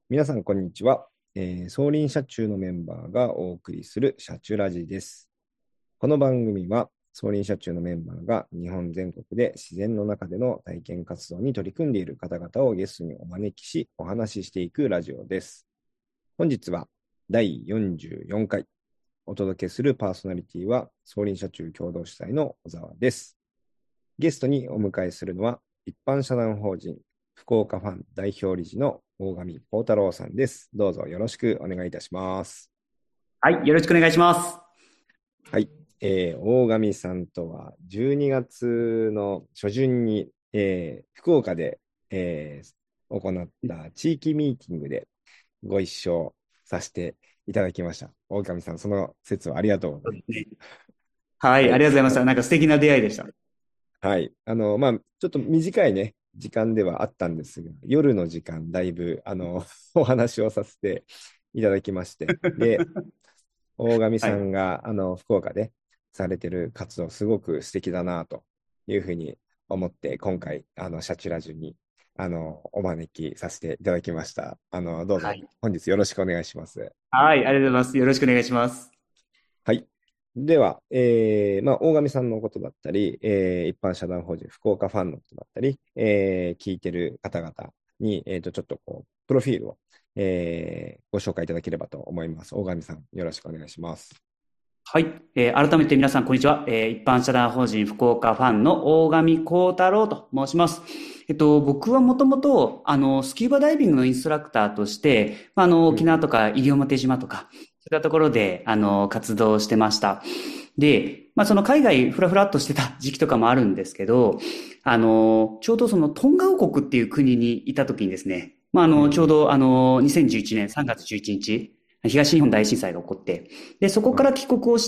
皆さん、こんにちは。送輪車中のメンバーがお送りする車中ラジです。この番組は、送輪車中のメンバーが日本全国で自然の中での体験活動に取り組んでいる方々をゲストにお招きし、お話ししていくラジオです。本日は第44回お届けするパーソナリティは、送輪車中共同主催の小沢です。ゲストにお迎えするのは、一般社団法人福岡ファン代表理事の大上幸太郎さんです。どうぞよろしくお願いいたします。 はい、よろしくお願いします。 はい。大上さんとは12月の初旬に、福岡で、行った地域ミーティングでご一緒させていただきました。大上さん、その説はありがとうございます。 そうですね。はい、 はい。 ありがとうございました。なんか素敵な出会いでした。 はい。ちょっと短いね、時間ではあったんですが、夜の時間、だいぶ、お話をさせていただきまして、で、大神はい。 さんが、福岡でされてる活動、すごく素敵だな、というふうに思って、今回、シャチュラジュに、お招きさせていただきました。どうぞ、 はい。 本日よろしくお願いします。 はい、ありがとうございます。よろしくお願いします。 はい。では、大神さんのことだったり、一般社団法人福岡ファンのことだったり、聞いてる方々に、ちょっとプロフィールを、ご紹介いただければと思います。大神さん、よろしくお願いします。 はい。改めて皆さん、こんにちは。一般社団法人福岡ファンの大上幸太郎と申します。僕はもともと、スキューバダイビングのインストラクターとして、沖縄とうんか西表島とか、そういったところで、活動してました。で、その海外ふらふらっとしてた時期とかもあるんですけど、ちょうどそのトンガ王国っていう国にいた時にですね、 うん。うんうん。 ちょうど2011年3月11日、東日本大震災が起こって、で、そこかはい。 ら帰国をして、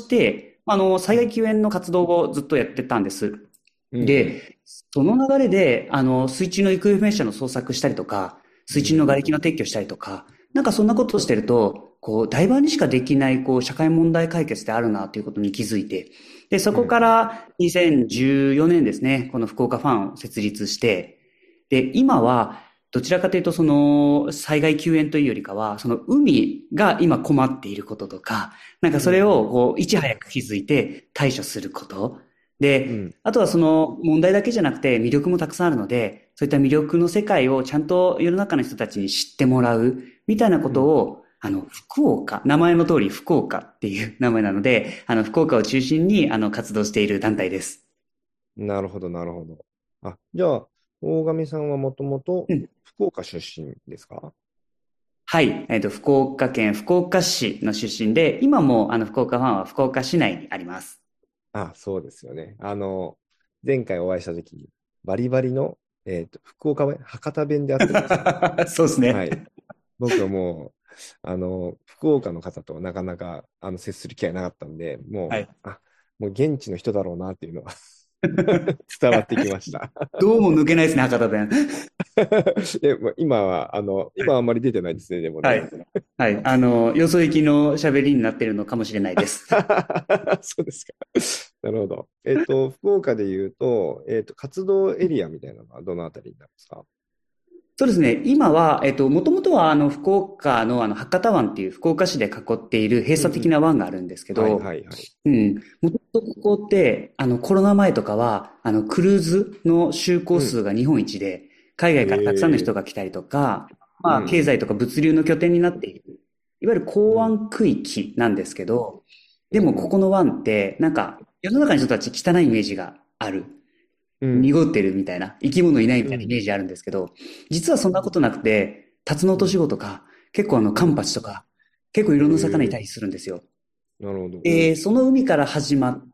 災害うん救援の活動をずっとやってたんです。 うん。 で、その流れで、水中の行方不明者の捜索したりとか、水中のうん瓦礫の撤去したりとか、なんかそんなことをしてると、ダイバーにしかできない、社会問題解決ってあるなということに気づいて、で、そこかうん。 ら2014年ですね、この福岡ファンを設立して、で、今は、どちらかというと、その、災害救援というよりかは、その海が今困っていることとか、なんかうん。 それを、 うん。 いち早く気づいて対処すること。で、 うん。 あとはその問題だけじゃなくて魅力もたくさんあるので、そういった魅力の世界をちゃんと世の中の人たちに知ってもらう、みたいなこうん。 とを、福岡、名前の通り福岡っていう名前なので、福岡を中心に、活動している団体です。 なるほど、なるほど。あ、じゃあ、大神さんはもともとうん。 福岡出身ですか？ はい。福岡県福岡市の出身で、今も福岡ファンは福岡市内にあります。 あ、そうですよね。前回お会いしたときに、バリバリの、福岡弁、博多弁で合ってるんですよね。 そうですね。 はい。僕はもう、福岡の方となかなか、接する機会なかったんで、もう、 はい。 もう現地の人だろうなっていうのは伝わってきました。 どうも抜けないですね、博多弁。 もう今は、今はあんまり出てないですね、でもね。 はい。はい。よそ行きの喋りになってるのかもしれないです。 そうですか。なるほど。福岡で言うと、活動エリアみたいなのはどのあたりになるんですか？ そうですね。今は、もともとは福岡の博多湾っていう福岡市で囲っている閉鎖的うんうん。 な湾があるんですけはいど、 はいはい。 うん。もともとここって、コロナ前とかは、クルーズの就航うん。 数が日本一で、海外からたくさんの人ええ。 が来たりとか、経うん済とか物流の拠点になっている。いわゆる港うん。うん。 湾区域なんですけど、でもこうんこの湾って、なんか、世の中の人たち汚いイメージがある。 うん。 濁ってるみたいな、生き物いないみうん。 たいなイメージあるんですけど、実はそんなことなくて、タツノオトシうん。 ゴとか、結構カンうん。 パチとか、結構いろんな魚いたりええ。 するんですよ。 なるほど。 その海から始まって、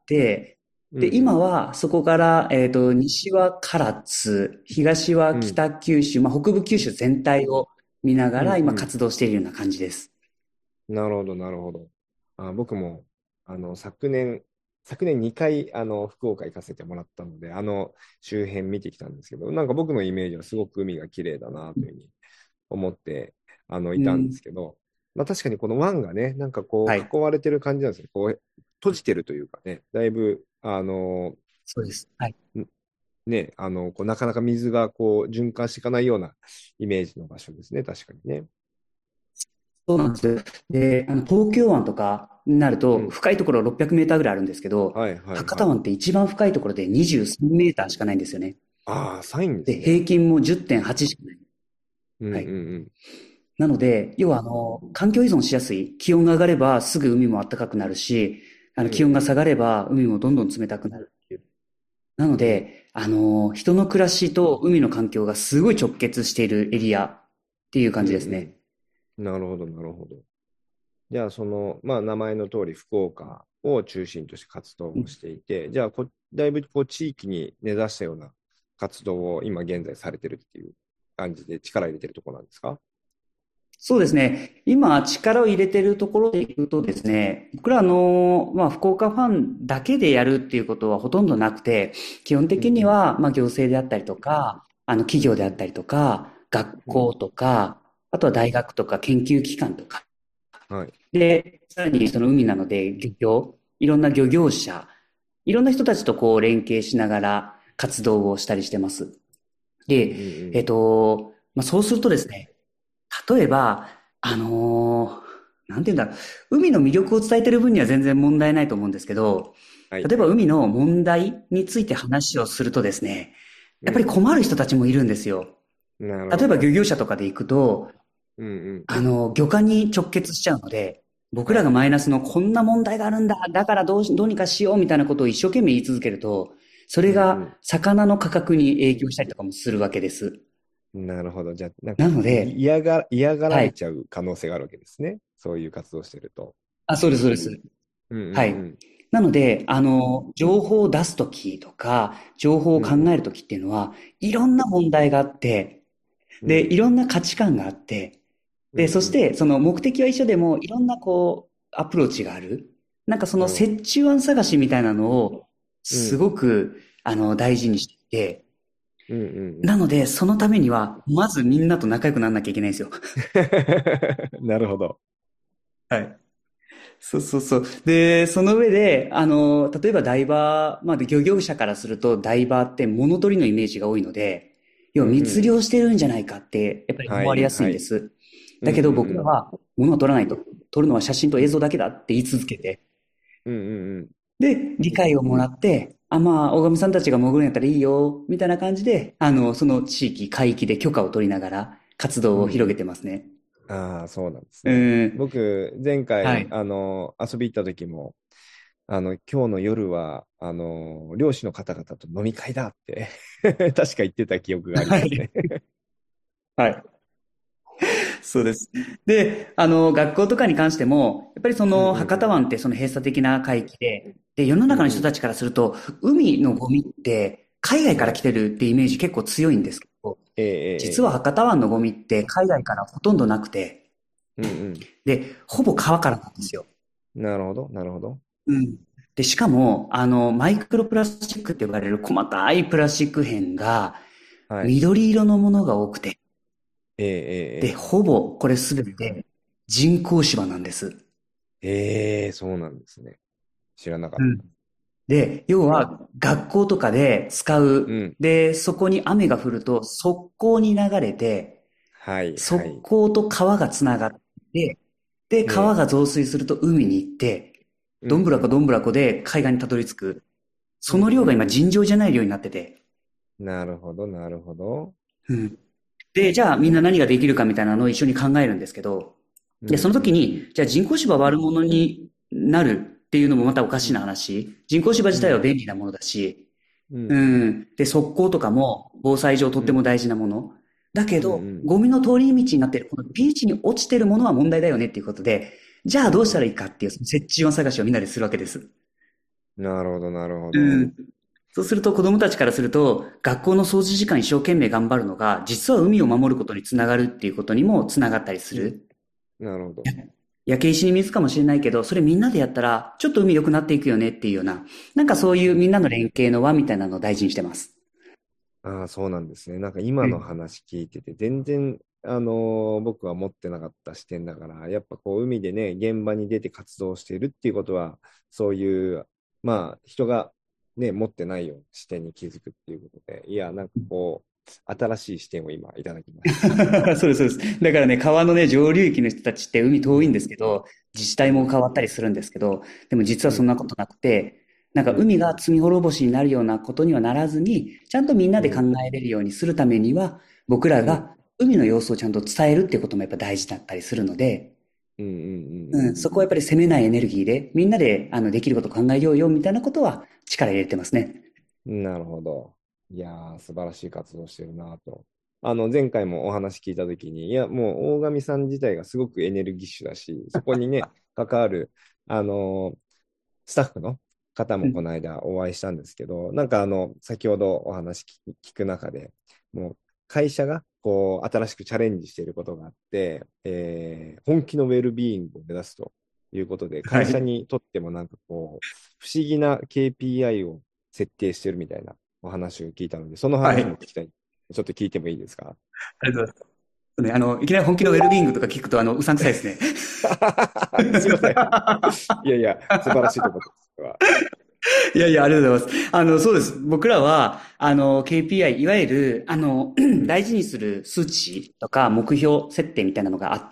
で、今うんはそこから、西は唐津、東はうん。 北九州、北部九州全体を見ながうん。 ら今うん。 活動しているような感じです。 なるほど、なるほど。僕も、昨年2回、福岡行かせてもらったので、周辺見てきたんですけど、なんか僕のイメージはすごく海が綺麗だなというふうに思って、いたんでうん。 すけど、まあ確かにこの湾がね、なんかはい。 囲われてる感じなんですよ。閉じてるというかね、だいぶ、 そうです。はい。 んね、なかなか水が循環していかないようなイメージの場所ですね、確かにね。 そうなんですよ。で、東京湾とかになると、 うん。 深いところ600メーターぐらいあるんですけど、 はいはいはい。 博多湾って一番深いところで23メーターしかないんですよね。 ああ、サインでで、 すね。 平均も10.8しかない。 うんうんはい。 うん。 なので、要は環境依存しやすい。気温が上がればすぐ海も暖かくなるし、気温がうん下がれば海もどんどん冷たくなるっていう。なのうん。 で、人の暮らしと海の環境がすごい直結しているエリアっていう感うんじですね。 うん。なるほど、なるほど。じゃあ、まあ、名前の通り、福岡を中心として活動をしていて、じゃあだいぶ地域に根ざしたような活動を今現在されてるっていう感じで力を入れてるところなんですか？ そうですね。今、力を入れてるところでいくとですね、僕ら福岡ファンだけでやるっていうことはほとんどなくて、基本うんうん的には、行政であったりとか、企業であったりとか、学うん校とか、あとは大学とか研究機関とか、 はい。 で、さらにその海なのでいろんな漁業者、いろんな人たちとこう連携しながら活動をしたりしてます。で、 うんうんそうするとですね、例えば、なんて言うんだろう。海の魅力を伝えてる分には全然問題ないと思うんですけど、例えはいはい。 ば海の問題について話をするとですね、やっぱりうん。 困る人たちもいるんですよ。 なるほど。 例えば漁業者とかで行くと、 うんうん。 漁獲に直結しちゃうので、僕らがはい。 マイナスのこんな問題があるんだ、だからどうにかしようみたいなことを一生懸命言い続けると、それがうん魚の価格に影響したりとかもするわけです。 うん。なるほど。じゃあ、なんかなので、 嫌がらはい。 れちゃう可能性があるわけですね。そういう活動してると。 あ、そうです、そうです。 うんはい。 うんなので、情報を出すときとか、情報をうん。うん考えるときっていうのは、いろんな問題があって、で、いうん。 ろんな価値観があって、で、そしうんうん。 て、その目的は一緒でも、いろんなこう、アプローチがある。なんかそのなるほど。 折衷案探しみたいなのを、すうん。 ごく、大事にしていて、 うんうんうん。 なので、そのためには、まずみんなと仲良くならなきゃいけないんですよ。 なるほど。 はい。そうそうそう。で、その上で、例えばダイバー、漁業者からするとダイバーって物取りのイメージが多いので、要はうんうんうん。 密漁してるんじゃないかって、やっぱりは思われやすいいはい。 んです。 うんうんだけど僕うん。 らは物は取らないと。取るのは写真とうん映像だけだって言い続けて、 うんうんうん。 で、理解をもらって、大神さんたちが潜るんやったらいいよ、みたいな感じで、その地域、海域で許可を取りながら活動を広げうんうん。 てますね。 ああ、そうなんですうね。 ん。 僕、前回、 はい。 遊び行った時も、今日の夜は、漁師の方々と飲み会だって確か言ってた記憶がありはい。 ますね。 はい。そうです。で、学校とかに関しても、やっぱりそうんのうん博多湾ってその閉鎖的な海域で、世のうん。うんうん。 中の人たちからすると、海のゴミって海外から来はい。 てるってイメージ結構強いんですけど、 ええ実はええええ。 博多湾のゴミって海外からほとんどなくて、 うんうん。 で、ほぼ川からなんですよ。 なるほど、なるほど。 うん。で、しかも、マイクロプラスチックって呼ばれる細かいプラスチック片がはい。 緑色のものが多くて、 ええで、 ええほぼこれすべて人工芝なんです。 ええ。ええ、そうなんですね。知らなかった。 うん。で、要は学校とかで使う。 うん。 で、そこに雨が降ると側溝に流れて、 はいは側い。 溝と川がつながって、で、 ええ。 川が増水すると海に行って、 うんどんぶらこうん。 どんぶらこで海岸にたどり着く。 うんうその量が今ん尋常じゃない量になってて。 うん。なるほど、なるほど。 うん。で、じゃあみんな何ができるかみたいなのを一緒に考えるんですけど、で、そのうんうん時に、じゃあ人工芝悪者になるっていうのもまたおかしなうん話。人工芝自体はうん便利なものだし、ううんん。で、側溝とかも防災上とうんっても大事なもの。だけうんうど、 ん。 ゴミの通り道になっている、このビーチに落ちてるものは問題だよねっていうことで、じゃあどうしたらいいかっていう、その折衷案探しをみんなでするわけです。 なるほど、なるほうど。 ん。そうすると子供たちからすると、学校の掃除時間一生懸命頑張るのが、実は海を守ることにつながるっていうことにもつながったりすうん。 る。 なるほど。 焼け石に水かもしれないけど、それみんなでやったら、ちょっと海良くなっていくよねっていうような、なんかそういうみんなの連携の輪みたいなのを大事にしてます。 ああ、そうなんですね。なんか今のうん。 話聞いてて、全然、僕は持ってなかった視点だから、やっぱこう、海でね、現場に出て活動しているっていうことは、そういう、まあ、人がね、持ってないような視点に気づくっていうことで、いや、なんかこう、 新しい視点を今いただきました。 そうです、そうです。だからね、川のね、上流域の人たちって海遠いんですけど、自治体も変わったりするんですけど、でも実はうん、 そんなことなくて、なんかうん、 海が罪滅ぼしになるようなことにはならずに、ちゃんとみんなで考うん、 えれるようにするためには、僕らうん、 が海の様子をちゃんと伝えるっていうこともやっぱ大事だったりするので、 うん、うん、うん。 うん、そこはやっぱり責めないエネルギーで、みんなでできることを考えようよみたいなことは力入れてますね。 なるほど。いやー、素晴らしい活動してるなと。前回もお話聞いたときに、いや、もう大神さん自体がすごくエネルギッシュだし、そこにね、関わる、あのスタッフの方うん。 もこの間お会いしたんですけど、先ほどお話聞く中で、もう会社がこう新しくチャレンジしていることがあって、本気のウェルビーイングを目指すということで、会社はい。 にとってもなんかこう、不思議な KPI を設定してるみたいなお話を聞いたので、そのはい。 話も聞きたい。ちょっと聞いてもいいですか？ ありがとうございます。ね、いきなり本気のウェルビーイングとか聞くと、うさんくさいですね。 すいません。いやいや、素晴らしいところです。これは。 いやいや、ありがとうございます。そうです。僕らは、KPI、いわゆる、 うん。 大事にする数値とか目標設定みたいなのがあって、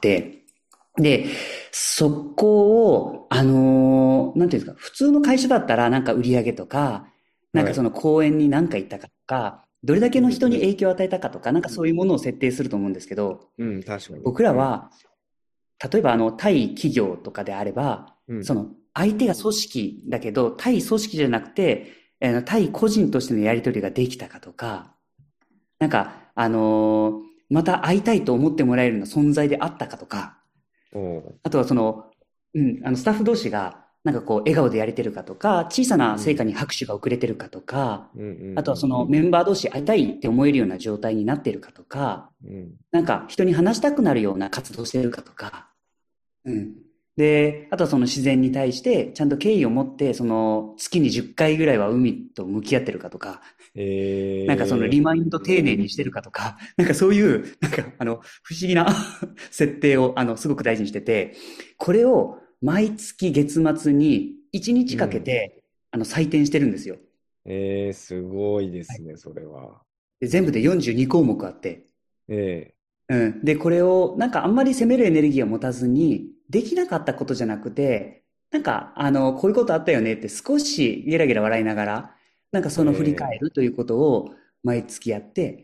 で、そこを、なんていうんですか、普通の会社だったら、なんか売り上げとか、なんはい。 かその講演に何か行ったかとか、どれだけうん、 の人にうん。 影響を与えたかとか、なんかそういうものを設定すると思うんですけど、 うん、確かに。うん。 僕らは、例えば対企業とかであれば、 うん。 その相手が組織だけど、対組織じゃなくて、対個人としてのやり取りができたかとか、なんか、また会いたいと思ってもらえるような存在であったかとか、 おー。 あとはスタッフ同士が、なんかこう、笑顔でやれてるかとか、小さなうん。 成果に拍手が遅れてるかとか、 うん、うん、 あとはそうん、 のメンバー同士会いたいって思えるような状態になっているかとか、 うん。うん。 なんか人に話したくなるような活動をしてるかとか、うん。で、あとはその自然に対してちゃんと敬意を持って、その月に10回ぐらいは海と向き合ってるかとか、なんかそのリマインド丁寧にしてるかとか、なんかそういう、なんか不思議な設定をすごく大事にしてて、これを毎月月末に1日かけうん。 て採点してるんですよ。 すごいではい。 すね、それは。 で、全部で42項目あって、 えうん。で、これを、なんかあんまり責めるエネルギーを持たずに、できなかったことじゃなくて、なんか、こういうことあったよねって少しゲラゲラ笑いながら、なんかその振り返えるということを毎月やって、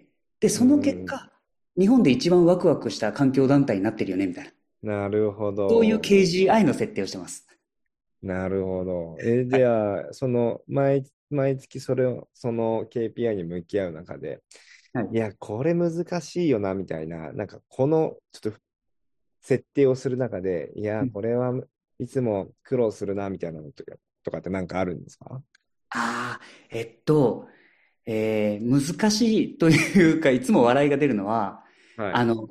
で、 うその結ん。 果、日本で一番ワクワクした環境団体になってるよね、みたいな。 なるほそういうど。 KGI の設定をしてます。 なるほど。 はい。 じゃあ、毎月その KPI に向き合う中で、 はい。 いや、これ難しいよな、みたいな、ちょっと設定をする中で、いや、 うん。 これはいつも苦労するな、みたいなのとかってなんかあるんですか？ ああ、難しいというか、いつも笑いが出るのは、 はい。 あの、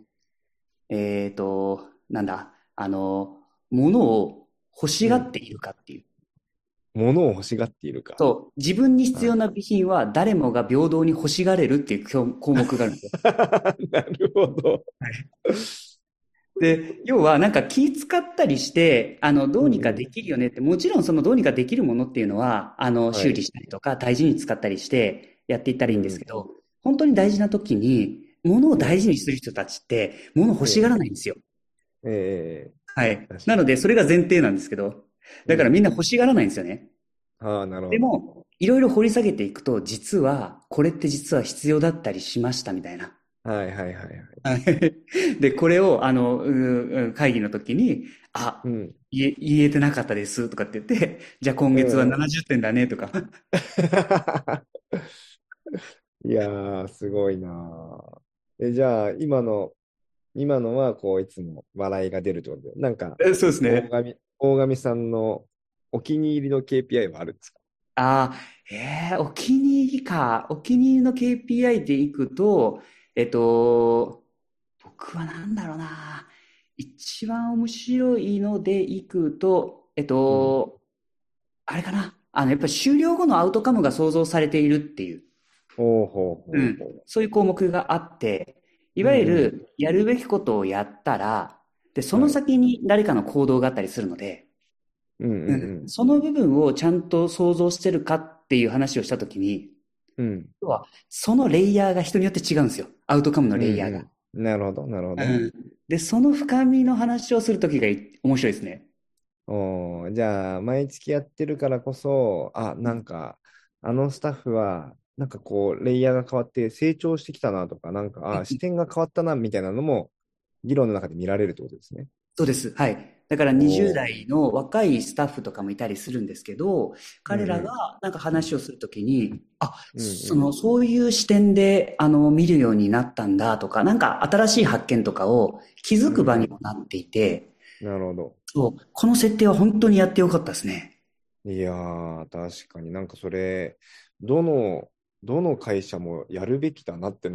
なんだ、物を欲しうん。 がっているかっていう。 物を欲しがっているか。 そう、自分に必はい。 要な備品は誰もが平等に欲しがれるっていう項目があるんですよ。 なるほど。 はい。で、要はなんか気使ったりして、どうにかでうん、 きるよねって、もちろんそのどうにかできるものっていうのは、修理はい。 したりとか大事に使ったりしてやっていったらいいんですうん。 けど、本当に大事な時に、物をうん。 大事にする人たちって、物を欲しがえらないんですよ。 え、ええ、 はい。 確かに。 なので、それが前提なんですけど、だからみんうん。 な欲しがらないんですよね。 ああ、なるほど。 でも、いろいろ掘り下げていくと、実は、これって実は必要だったりしましたみたいな。 はいはいはいはい。 はい。で、これを、会議の時に、あ、 うん。 言えてなかったですとかって言って、じゃあ今月はうん。 70点だねとか。 いやー、すごいなー。じゃあ、今のは、こう、いつも笑いが出るってことで、 そうですね。 大神さんのお気に入りの KPI はあるんですか？ ああ、お気に入りか。お気に入りの KPI でいくと、えっと、僕はなんだろうな。一番面白いのでいくと、 うん。 あれかな。やっぱり終了後のアウトカムが想像されているっていう、 ほうほううん、 ほうほそういう項目があって、いう。うわゆんうん。 るやるべきことをやったら、で、そのはい。 先に誰かの行動があったりするので、 うんううん、 んその部分をちゃんと想像してるかっていう話をしたときに、 うん。 要は、そのレイヤーが人によって違うんですよ。アウトカムのうんレイヤーが。 うん。なるほど、なるほど。 うん。で、その深みの話をするときが面白いですね。 じゃあ、毎月やってるからこそ、あのスタッフは、レイヤーが変わって成長してきたなとか、視点が変わったな、みたいなのも、議論の中で見られるってことですね。 そうです。はい。だから20 おー。 代の若いスタッフとかもいたりするんですけど、彼らうんがなんか話をするときに、 うん。うんそういう視点で、見るようになったんだとか、なんか新しい発見とかを気づうん。 く場にうんもなっていて、 なるほど。 そう、この設定は本当にやってよかったですね。 いやー、確かにそれ、どの、どの会社もやるべきだなって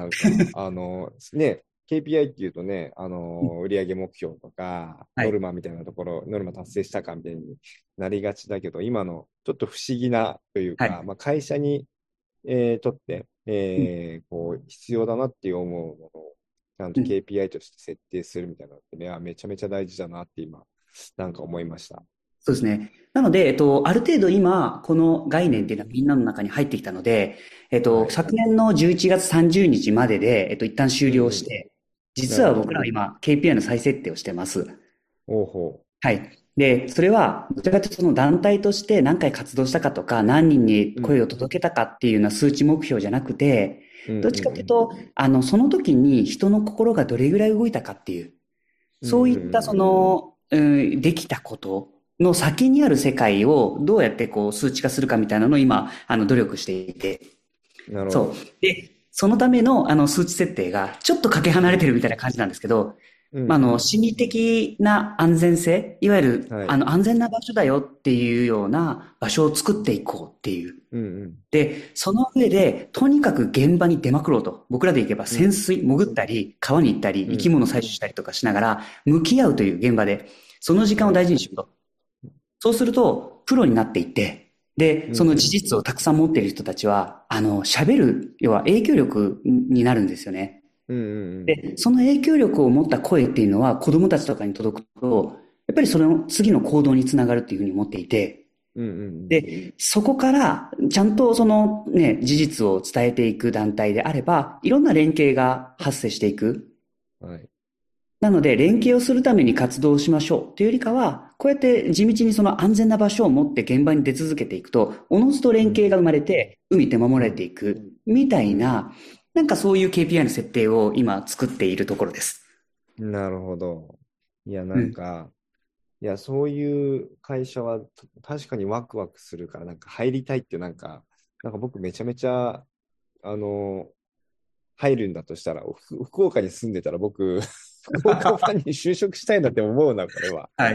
KPI っていうとね、 うん。 売上目標とか、 はい。 ノルマみたいなところ、ノルマ達成したかみたいになりがちだけど、今のちょっと不思議なというか、 はい。 会社に、とって、 うん。 必要だなっていう思うものを、ちゃんとうん。 KPI として設定するみたいなのってね、めちゃめちゃ大事だなって今、思いました。 そうですね。なので、ある程度今、この概念っていうのはみんなの中に入ってきたので、 はい。 昨年の11月30日までで、一旦終了しうんて、実はなるほど。 僕らは今、KPI の再設定をしてます。 おうほはい。で、それは、どちらかというとその団体として何回活動したかとか、何人にう。うん。 声を届けたかっていうような数値目標じゃなくて、 うんどっちかといううんと、その時に人の心がどれぐらい動いたかっていう、 うん。うんそういったうんできたことの先にある世界をどうやってこう数値化するかみたいなのを今、努力していて、 うん。なるほそう。 ど。 で、そのための数値設定がちょっとかけ離れてるみたいな感じなんですけど、 うんうん。 心理的な安全性、いわゆる、 はい。 安全な場所だよっていうような場所を作っていこうっていう。 うんうん。 で、その上で、とにかく現場に出まくろうと。僕らで行けばうん潜水、潜ったり、川に行ったり、生きうん。 物採取したりとかしながら、向き合うという現場で、その時間をはい。 大事にしようと。そうすると、プロになっていって、で、その事うんうん。 実をたくさん持っている人たちは、喋る、要は影響力になるんですよね。 うんうんで、その影響力を持った声っていうのは子供たちとかに届くと、やっぱりその次の行動につながるっていうふうに思っていて、 うん。うんうんで、そこからちゃんとそのね、事実を伝えていく団体であれば、いろんな連携が発生していく。 うん。はい。 なので、連携をするために活動しましょうというよりかは、こうやって地道にその安全な場所を持って現場に出続けていくと、おのずと連携が生まれて、海って守られていく、みたいな、なんかそういう KPI の設定を今作っているところです。 なるほど。いや、 うん。 そういう会社は確かにワクワクするから、入りたいって僕めちゃめちゃ、あの、入るんだとしたら、福岡に住んでたら僕、福岡ファンに就職したいなって思うな、これは。 はい。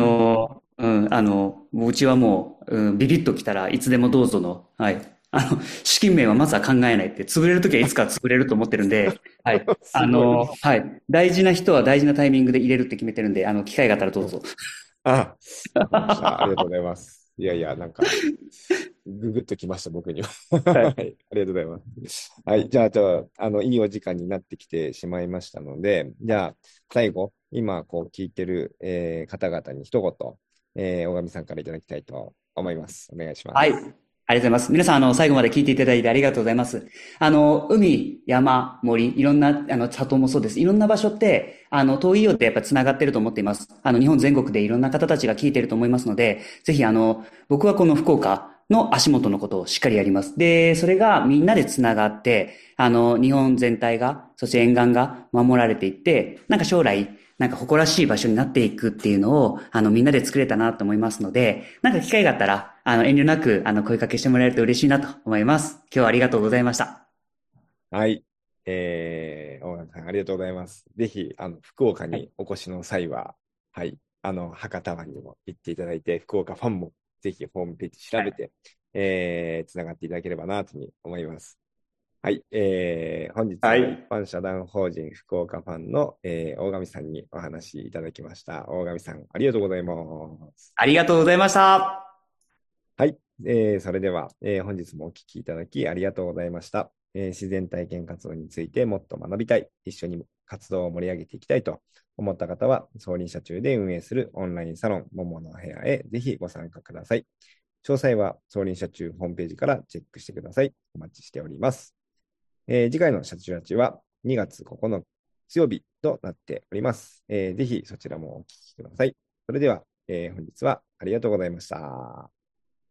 うちはもう、ビビッと来たらいつでもどうぞの、はい。資金面はまずは考えないって、潰れるときはいつか潰れると思ってるんで、はい。 すごい。 はい。大事な人は大事なタイミングで入れるって決めてるんで、機会があったらどうぞ。 あ、わかりました。ありがとうございます。いやいや、ググっときました、僕には。 はい。 はい、ありがとうございます。はい、いいお時間になってきてしまいましたので、じゃあ、最後、今、聞いてる、方々に一言、大神さんからいただきたいと思います。お願いしまはい。ありがす。 とうございます。皆さん、最後まで聞いていただいてありがとうございます。海、山、森、いろんな、里もそうです。いろんな場所って、遠いようでやっぱ繋がってると思っています。日本全国でいろんな方たちが聞いてると思いますので、ぜひ、僕はこの福岡の足元のことをしっかりやります。で、それがみんなで繋がって、日本全体が、そして沿岸が守られていって、なんか将来、なんか誇らしい場所になっていくっていうのを、みんなで作れたなと思いますので、なんか機会があったら、遠慮なく、声かけしてもらえると嬉しいなと思います。今日はありがとうございました。 はい。大神さん、ありがとうございます。ぜひ、福岡はい。 にお越しの際は、はい、博多湾にも行っていただいて、福岡ファンもぜひホームページ調はい。 べて、つながっていただければなというふうに思います。はい、本日は一はい。 般社団法人福岡ファンの、大神さんにお話しいただきました。大神さん、ありがとうございます。 ありがとうございました。 はい、それでは、本日もお聞きいただきありがとうございました。自然体験活動についてもっと学びたい、一緒に活動を盛り上げていきたいと思った方は、総林社中で運営するオンラインサロン、桃の部屋へぜひご参加ください。 詳細は総輪車中ホームページからチェックしてください。お待ちしております。次回の車中ラジは2月9日月曜日となっております。ぜひそちらもお聞きください。それでは、本日はありがとうございました。